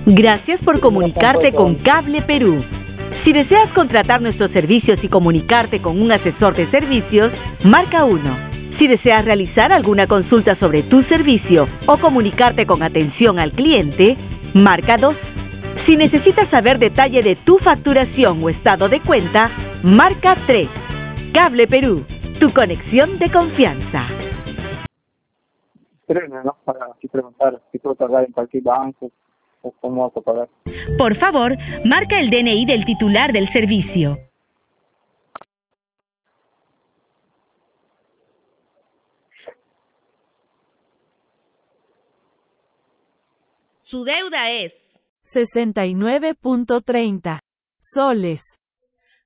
Gracias por comunicarte con Cable Perú. Si deseas contratar nuestros servicios y comunicarte con un asesor de servicios, marca 1. Si deseas realizar alguna consulta sobre tu servicio o comunicarte con atención al cliente, marca 2. Si necesitas saber detalle de tu facturación o estado de cuenta, marca 3. Cable Perú, tu conexión de confianza. ¿No? Para así preguntar si puedo pagar en cualquier banco o cómo puedo pagar. Por favor, marca el DNI del titular del servicio. Su deuda es 69.30 soles.